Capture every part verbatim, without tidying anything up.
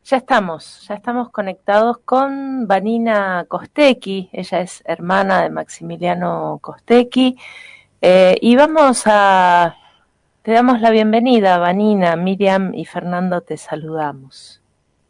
Ya estamos, ya estamos conectados con Vanina Costecchi. Ella es hermana de Maximiliano Costecchi. Eh, y vamos a, te damos la bienvenida, Vanina. Miriam y Fernando te saludamos.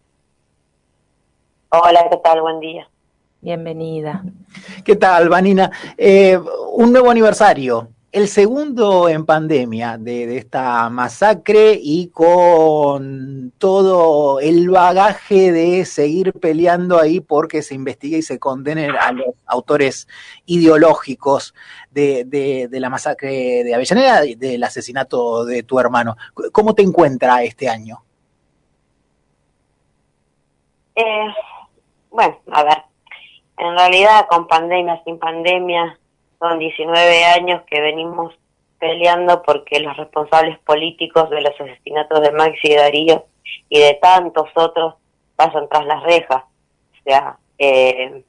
Hola, ¿qué tal? Buen día. Bienvenida. ¿Qué tal, Vanina? Eh, un nuevo aniversario, el segundo en pandemia de, de esta masacre y con todo el bagaje de seguir peleando ahí porque se investigue y se condenen a los autores ideológicos de, de, de la masacre de Avellaneda, del asesinato de tu hermano. ¿Cómo te encuentra este año? Eh, bueno, a ver, en realidad con pandemia, sin pandemia, son diecinueve años que venimos peleando porque los responsables políticos de los asesinatos de Maxi y Darío y de tantos otros pasan tras las rejas. O sea, eh,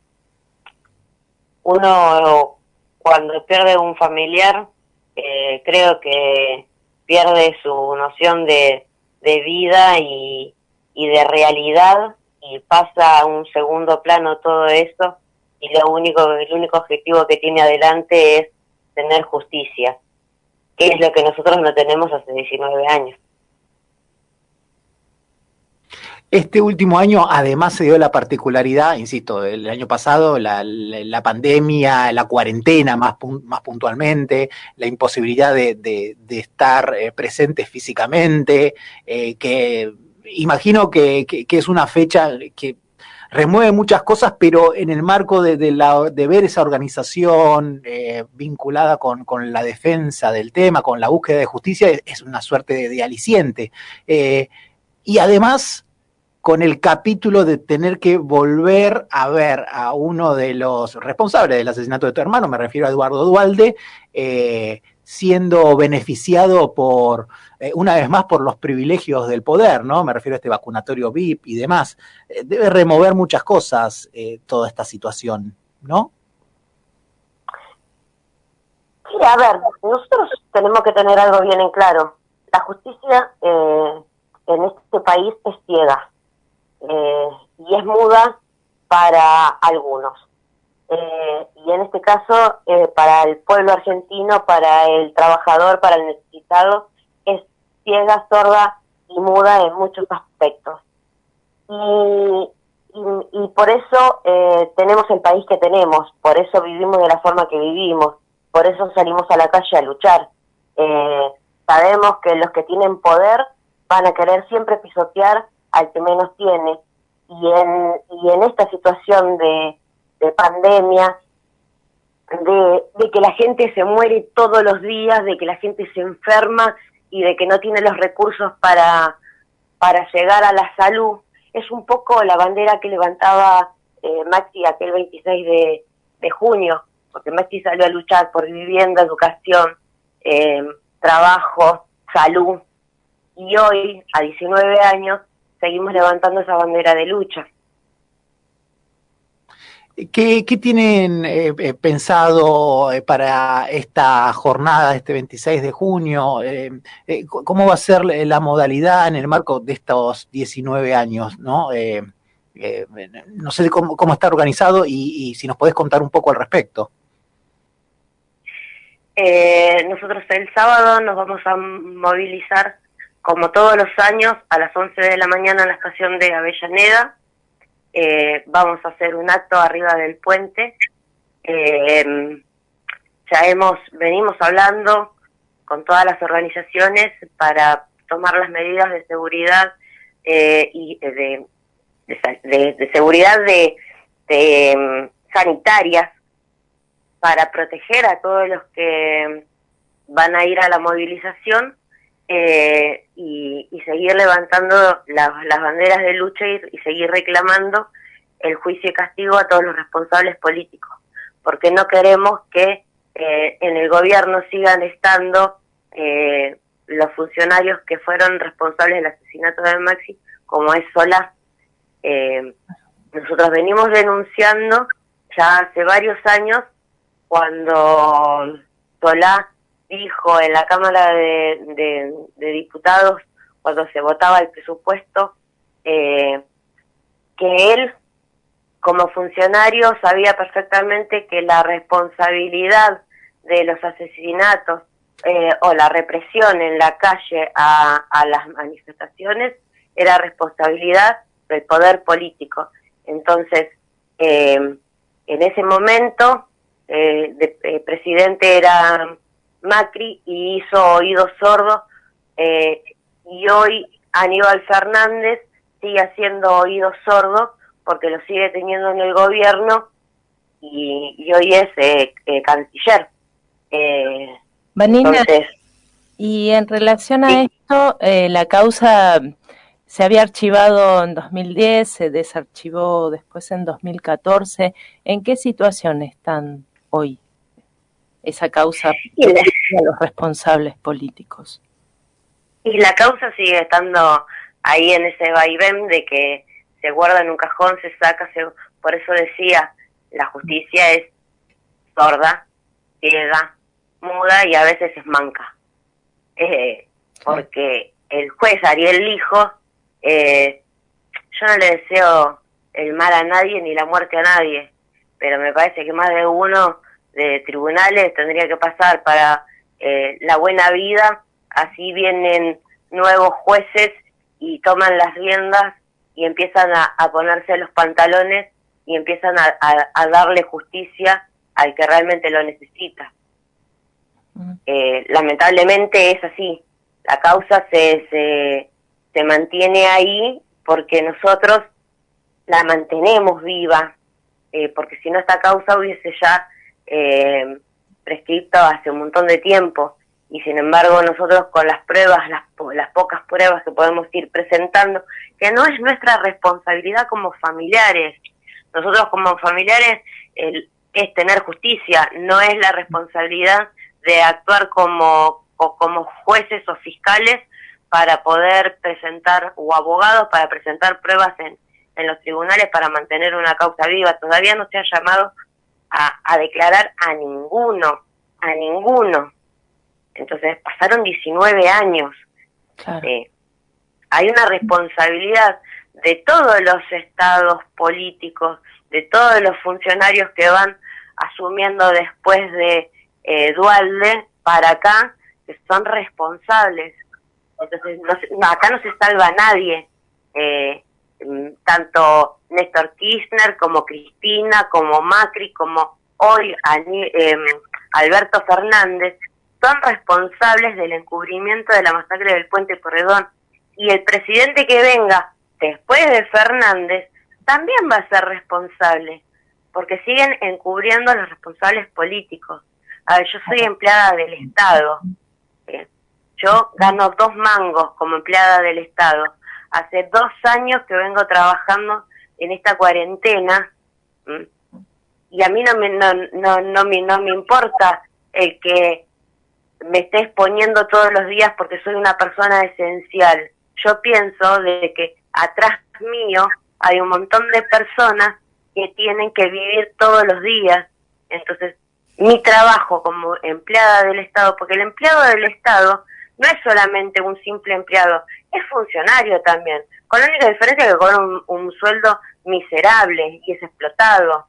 uno cuando pierde un familiar, eh, creo que pierde su noción de, de vida y, y de realidad, y pasa a un segundo plano todo eso, y lo único, el único objetivo que tiene adelante es tener justicia, que es lo que nosotros no tenemos hace diecinueve años. Este último año además se dio la particularidad, insisto, el año pasado la, la, la pandemia, la cuarentena más, más puntualmente, la imposibilidad de, de, de estar eh, presentes físicamente, eh, que imagino que, que, que es una fecha que remueve muchas cosas, pero en el marco de, de, la, de ver esa organización eh, vinculada con, con la defensa del tema, con la búsqueda de justicia, es, es una suerte de, de aliciente. Eh, y además con el capítulo de tener que volver a ver a uno de los responsables del asesinato de tu hermano, me refiero a Eduardo Duhalde, eh, siendo beneficiado por, eh, una vez más, por los privilegios del poder, ¿no? Me refiero a este vacunatorio V I P y demás. Eh, debe remover muchas cosas eh, toda esta situación, ¿no? Sí, a ver, nosotros tenemos que tener algo bien en claro. La justicia eh, en este país es ciega. Eh, y es muda para algunos. Eh, y en este caso, eh, para el pueblo argentino, para el trabajador, para el necesitado, es ciega, sorda y muda en muchos aspectos. Y, y, y por eso eh, tenemos el país que tenemos, por eso vivimos de la forma que vivimos, por eso salimos a la calle a luchar. Eh, sabemos que los que tienen poder van a querer siempre pisotear al que menos tiene, y en, y en esta situación de, de pandemia, de, de que la gente se muere todos los días, de que la gente se enferma y de que no tiene los recursos para, para llegar a la salud, es un poco la bandera que levantaba eh, Maxi aquel veintiséis de, de junio, porque Maxi salió a luchar por vivienda, educación, eh, trabajo, salud, y hoy, a diecinueve años, seguimos levantando esa bandera de lucha. ¿Qué, qué tienen eh, pensado para esta jornada, este veintiséis de junio? Eh, eh, ¿Cómo va a ser la modalidad en el marco de estos diecinueve años? ¿No? Eh, eh, no sé cómo, cómo está organizado y, y si nos podés contar un poco al respecto. Eh, nosotros el sábado nos vamos a movilizar, como todos los años, a las once de la mañana en la estación de Avellaneda. Eh, vamos a hacer un acto arriba del puente. Eh, ya hemos, venimos hablando con todas las organizaciones para tomar las medidas de seguridad eh, y de, de, de, de seguridad de, de um, sanitarias para proteger a todos los que van a ir a la movilización. Eh, y, y seguir levantando la, las banderas de lucha y, y seguir reclamando el juicio y castigo a todos los responsables políticos, porque no queremos que eh, en el gobierno sigan estando eh, los funcionarios que fueron responsables del asesinato de Maxi, como es Solá. Eh, nosotros venimos denunciando ya hace varios años, cuando Solá dijo en la Cámara de, de, de Diputados, cuando se votaba el presupuesto, eh, que él, como funcionario, sabía perfectamente que la responsabilidad de los asesinatos eh, o la represión en la calle a, a las manifestaciones era responsabilidad del poder político. Entonces, eh, en ese momento, eh, de, eh, presidente era Macri y hizo oídos sordos, eh, y hoy Aníbal Fernández sigue haciendo oídos sordos porque lo sigue teniendo en el gobierno y, y hoy es eh, eh, canciller. Eh, Vanina, entonces, y en relación a sí. esto, eh, la causa se había archivado en dos mil diez, se desarchivó después en dos mil catorce. ¿En qué situación están hoy esa causa y la, a los responsables políticos? Y la causa sigue estando ahí en ese vaivén de que se guarda en un cajón, se saca, se, por eso decía, la justicia es sorda, ciega, muda y a veces es manca. Eh, porque el juez Ariel Lijo, eh, yo no le deseo el mal a nadie ni la muerte a nadie, pero me parece que más de uno de tribunales tendría que pasar para eh, la buena vida, así vienen nuevos jueces y toman las riendas y empiezan a, a ponerse los pantalones y empiezan a, a, a darle justicia al que realmente lo necesita. Uh-huh. Eh, lamentablemente es así, la causa se, se, se mantiene ahí porque nosotros la mantenemos viva, eh, porque si no esta causa hubiese ya eh, prescripto hace un montón de tiempo. Y sin embargo nosotros con las pruebas, las, las pocas pruebas que podemos ir presentando, que no es nuestra responsabilidad como familiares, nosotros como familiares el, es tener justicia, no es la responsabilidad de actuar como, o como jueces o fiscales para poder presentar, o abogados para presentar pruebas en, en los tribunales para mantener una causa viva. Todavía no se ha llamado a, a declarar a ninguno, a ninguno. Entonces pasaron diecinueve años. Claro. Eh, hay una responsabilidad de todos los estados políticos, de todos los funcionarios que van asumiendo después de eh, Duhalde para acá, que son responsables. Entonces no, no, acá no se salva nadie, eh, tanto Néstor Kirchner como Cristina, como Macri, como hoy eh, Alberto Fernández, son responsables del encubrimiento de la masacre del Puente Porredón. Y el presidente que venga después de Fernández también va a ser responsable, porque siguen encubriendo a los responsables políticos. A ver, yo soy empleada del Estado. ¿eh? Yo gano dos mangos como empleada del Estado. Hace dos años que vengo trabajando en esta cuarentena, ¿m? y a mí no me, no, no, no, me, no me importa el que me esté exponiendo todos los días porque soy una persona esencial. Yo pienso de que atrás mío hay un montón de personas que tienen que vivir todos los días. Entonces, mi trabajo como empleada del Estado, porque el empleado del Estado no es solamente un simple empleado, es funcionario también, con la única diferencia que cobra un, un sueldo miserable y es explotado.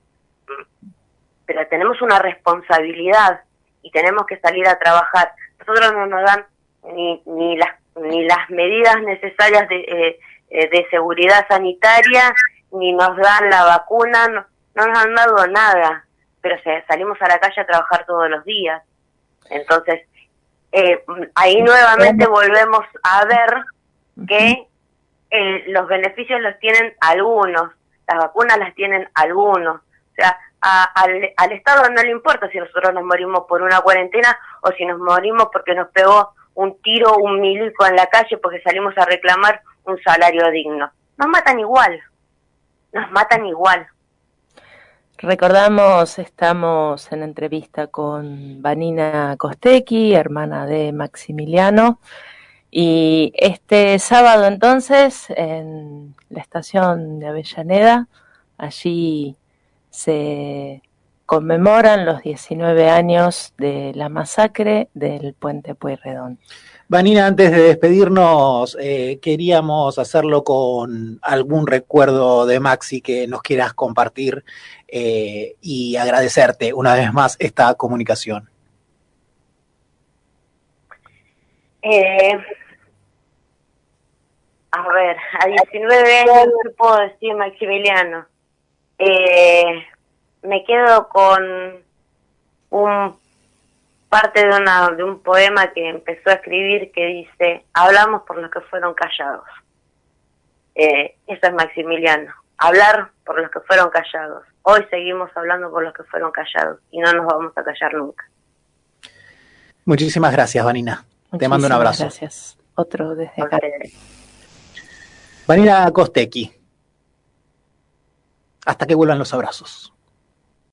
Pero tenemos una responsabilidad y tenemos que salir a trabajar. Nosotros no nos dan ni ni las ni las medidas necesarias de, eh, de seguridad sanitaria, ni nos dan la vacuna, no, no nos han dado nada, pero se, salimos a la calle a trabajar todos los días. Entonces, eh, ahí nuevamente volvemos a ver que eh, los beneficios los tienen algunos, las vacunas las tienen algunos. O sea, a, al, al Estado no le importa si nosotros nos morimos por una cuarentena o si nos morimos porque nos pegó un tiro, un milico en la calle porque salimos a reclamar un salario digno. Nos matan igual, nos matan igual. Recordamos, estamos en entrevista con Vanina Costecchi, hermana de Maximiliano, y este sábado entonces en la estación de Avellaneda, allí se conmemoran los diecinueve años de la masacre del Puente Pueyrredón. Vanina, antes de despedirnos, eh, queríamos hacerlo con algún recuerdo de Maxi que nos quieras compartir eh, y agradecerte una vez más esta comunicación. Eh, a ver, a diecinueve años, ¿qué puedo decir, Maximiliano? Eh, me quedo con un parte de una de un poema que empezó a escribir que dice: hablamos por los que fueron callados. Eh, eso es Maximiliano, hablar por los que fueron callados. Hoy seguimos hablando por los que fueron callados y no nos vamos a callar nunca. Muchísimas gracias, Vanina. Muchísimas Te mando un abrazo. Gracias. Otro desde acá. Okay. Vanina Costecchi. Hasta que vuelvan los abrazos.